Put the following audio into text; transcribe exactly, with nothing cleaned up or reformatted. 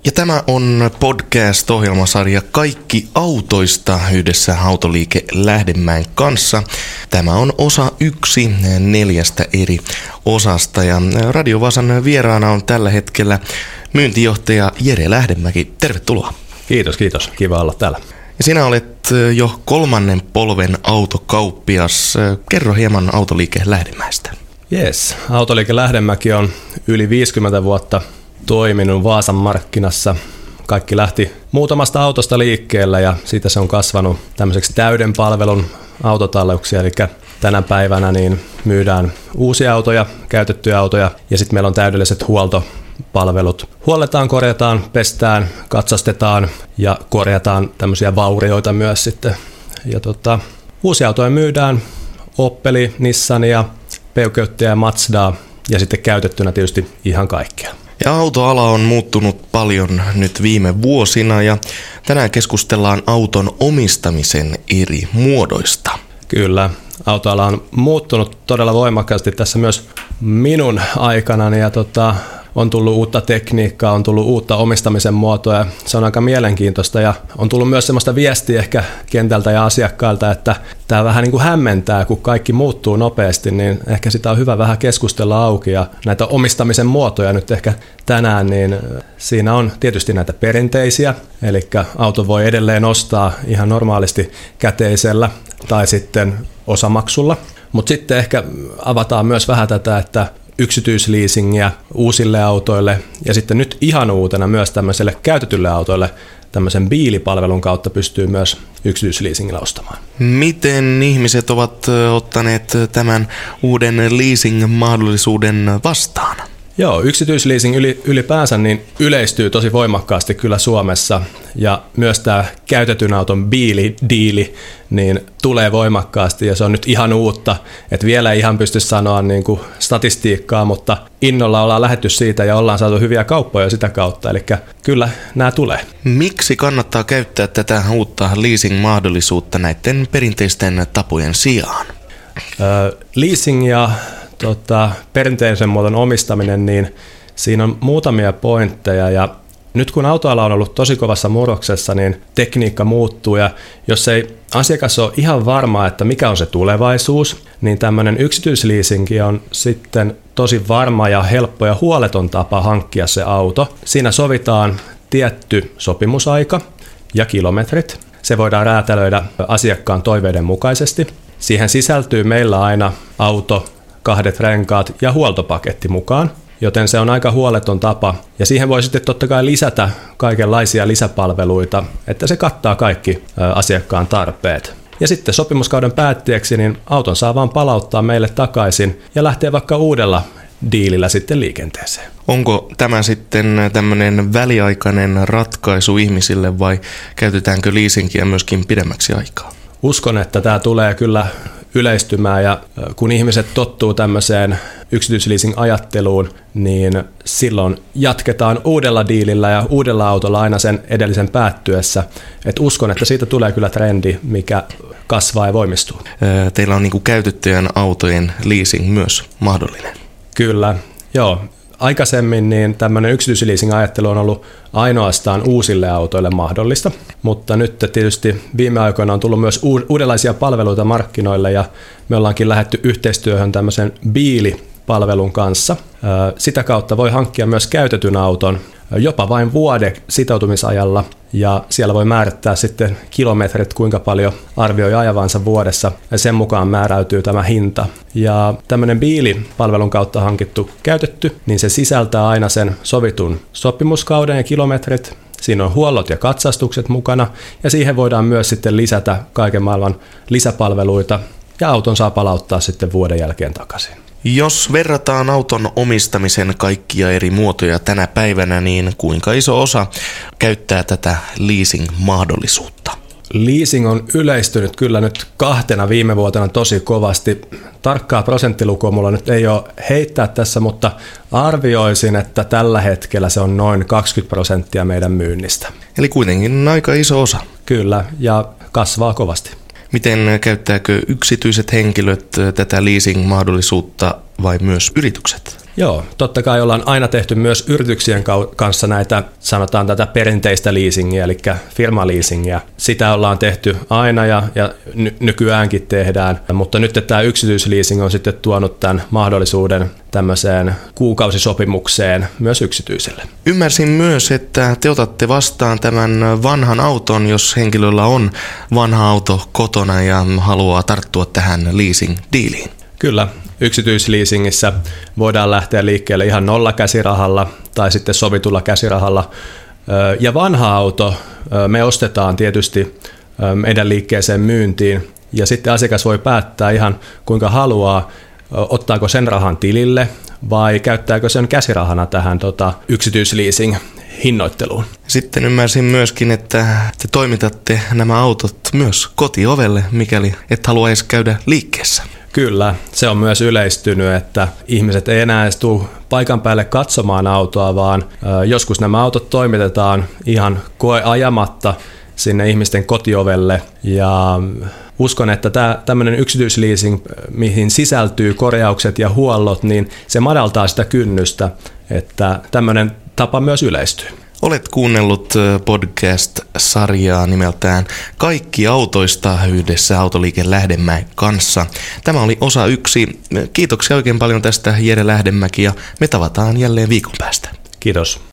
Ja tämä on podcast-ohjelmasarja Kaikki autoista yhdessä Autoliike Lähdemäen kanssa. Tämä on osa yksi neljästä eri osasta ja Radio Vasan vieraana on tällä hetkellä myyntijohtaja Jere Lähdemäki. Tervetuloa. Kiitos, kiitos. Kiva olla täällä. Ja sinä olet jo kolmannen polven autokauppias. Kerro hieman Autoliike Lähdemäestä. Yes, Autoliike Lähdemäki on yli viisikymmentä vuotta toiminut Vaasan markkinassa. Kaikki lähti muutamasta autosta liikkeelle ja siitä se on kasvanut tämmöiseksi täyden palvelun autotalluksia. Eli tänä päivänä niin myydään uusia autoja, käytettyjä autoja ja sitten meillä on täydelliset huoltopalvelut. Huolletaan, korjataan, pestään, katsastetaan ja korjataan tämmöisiä vaurioita myös sitten. Ja tota, uusia autoja myydään, Opeli, Nissania, Peugeotia ja Mazdaa ja sitten käytettynä tietysti ihan kaikkea. Ja autoala on muuttunut paljon nyt viime vuosina ja tänään keskustellaan auton omistamisen eri muodoista. Kyllä, autoala on muuttunut todella voimakkaasti tässä myös minun aikanani ja tota, on tullut uutta tekniikkaa, on tullut uutta omistamisen muotoa ja se on aika mielenkiintoista ja on tullut myös sellaista viestiä ehkä kentältä ja asiakkailta, että tämä vähän niin kuin hämmentää, kun kaikki muuttuu nopeasti, niin ehkä sitä on hyvä vähän keskustella auki ja näitä omistamisen muotoja nyt ehkä tänään, niin siinä on tietysti näitä perinteisiä, eli auto voi edelleen ostaa ihan normaalisti käteisellä tai sitten osamaksulla, mutta sitten ehkä avataan myös vähän tätä, että yksityisleasingiä uusille autoille ja sitten nyt ihan uutena myös tämmöiselle käytetylle autoille tämmöisen biilipalvelun kautta pystyy myös yksityisleasingillä ostamaan. Miten ihmiset ovat ottaneet tämän uuden leasing-mahdollisuuden vastaan? Joo, yksityisleasing ylipäänsä niin yleistyy tosi voimakkaasti kyllä Suomessa ja myös tämä käytetyn auton biilidiili niin tulee voimakkaasti ja se on nyt ihan uutta, että vielä ei ihan pysty sanoa niin kuin statistiikkaa, mutta innolla ollaan lähdetty siitä ja ollaan saatu hyviä kauppoja sitä kautta, eli kyllä nämä tulee. Miksi kannattaa käyttää tätä uutta leasing-mahdollisuutta näiden perinteisten tapojen sijaan? Ö, leasing ja Tota, perinteisen muodon omistaminen, niin siinä on muutamia pointteja ja nyt kun autoala on ollut tosi kovassa murroksessa, niin tekniikka muuttuu ja jos ei asiakas ole ihan varma, että mikä on se tulevaisuus, niin tämmöinen yksityisleasingi on sitten tosi varma ja helppo ja huoleton tapa hankkia se auto. Siinä sovitaan tietty sopimusaika ja kilometrit. Se voidaan räätälöidä asiakkaan toiveiden mukaisesti. Siihen sisältyy meillä aina auto, kahdet renkaat ja huoltopaketti mukaan, joten se on aika huoleton tapa. Ja siihen voi sitten totta kai lisätä kaikenlaisia lisäpalveluita, että se kattaa kaikki asiakkaan tarpeet. Ja sitten sopimuskauden päätteeksi niin auton saa vaan palauttaa meille takaisin ja lähtee vaikka uudella diilillä sitten liikenteeseen. Onko tämä sitten tämmöinen väliaikainen ratkaisu ihmisille vai käytetäänkö leasingia myöskin pidemmäksi aikaa? Uskon, että tämä tulee kyllä yleistymään ja kun ihmiset tottuu tämmöiseen yksityisleasing-ajatteluun, niin silloin jatketaan uudella diilillä ja uudella autolla aina sen edellisen päättyessä. Et uskon, että siitä tulee kyllä trendi, mikä kasvaa ja voimistuu. Teillä on niin kuin käytettyjen autojen leasing myös mahdollinen. Kyllä, joo. Aikaisemmin niin tämmöinen yksityisleasing-ajattelu on ollut ainoastaan uusille autoille mahdollista, mutta nyt tietysti viime aikoina on tullut myös uudenlaisia palveluita markkinoille ja me ollaankin lähdetty yhteistyöhön tämmöisen biilipalvelun kanssa. Sitä kautta voi hankkia myös käytetyn auton jopa vain vuoden sitoutumisajalla ja siellä voi määrittää sitten kilometrit, kuinka paljon arvioi ajavansa vuodessa ja sen mukaan määräytyy tämä hinta. Ja tämmöinen biilipalvelun kautta hankittu käytetty, niin se sisältää aina sen sovitun sopimuskauden ja kilometrit. Siinä on huollot ja katsastukset mukana ja siihen voidaan myös sitten lisätä kaiken maailman lisäpalveluita ja auton saa palauttaa sitten vuoden jälkeen takaisin. Jos verrataan auton omistamisen kaikkia eri muotoja tänä päivänä, niin kuinka iso osa käyttää tätä leasing-mahdollisuutta? Leasing on yleistynyt kyllä nyt kahtena viime vuotena tosi kovasti. Tarkkaa prosenttilukua mulla nyt ei ole heittää tässä, mutta arvioisin, että tällä hetkellä se on noin kaksikymmentä prosenttia meidän myynnistä. Eli kuitenkin aika iso osa. Kyllä, ja kasvaa kovasti. Miten käyttääkö yksityiset henkilöt tätä leasing-mahdollisuutta vai myös yritykset? Joo, totta kai ollaan aina tehty myös yrityksien kanssa näitä, sanotaan tätä perinteistä leasingiä, eli firmaleasingiä. Sitä ollaan tehty aina ja, ja ny- nykyäänkin tehdään, mutta nyt tämä yksityisleasing on sitten tuonut tämän mahdollisuuden tämmöiseen kuukausisopimukseen myös yksityiselle. Ymmärsin myös, että te otatte vastaan tämän vanhan auton, jos henkilöllä on vanha auto kotona ja haluaa tarttua tähän leasing-diiliin. Kyllä, yksityisleasingissä voidaan lähteä liikkeelle ihan nolla käsirahalla tai sitten sovitulla käsirahalla. Ja vanha auto me ostetaan tietysti meidän liikkeeseen myyntiin ja sitten asiakas voi päättää ihan kuinka haluaa, ottaako sen rahan tilille vai käyttääkö sen käsirahana tähän tota, yksityisleasing hinnoitteluun. Sitten ymmärsin myöskin, että te toimitatte nämä autot myös kotiovelle, mikäli et halua edes käydä liikkeessä. Kyllä, se on myös yleistynyt, että ihmiset ei enää edes tule paikan päälle katsomaan autoa, vaan joskus nämä autot toimitetaan ihan koeajamatta sinne ihmisten kotiovelle. Ja uskon, että tämä tämmöinen yksityisleasing, mihin sisältyy korjaukset ja huollot, niin se madaltaa sitä kynnystä, että tämmöinen tapa myös yleistyy. Olet kuunnellut podcast-sarjaa nimeltään Kaikki autoista yhdessä Autoliike Lähdemäen kanssa. Tämä oli osa yksi. Kiitoksia oikein paljon tästä, Jere Lähdemäki, ja me tavataan jälleen viikon päästä. Kiitos.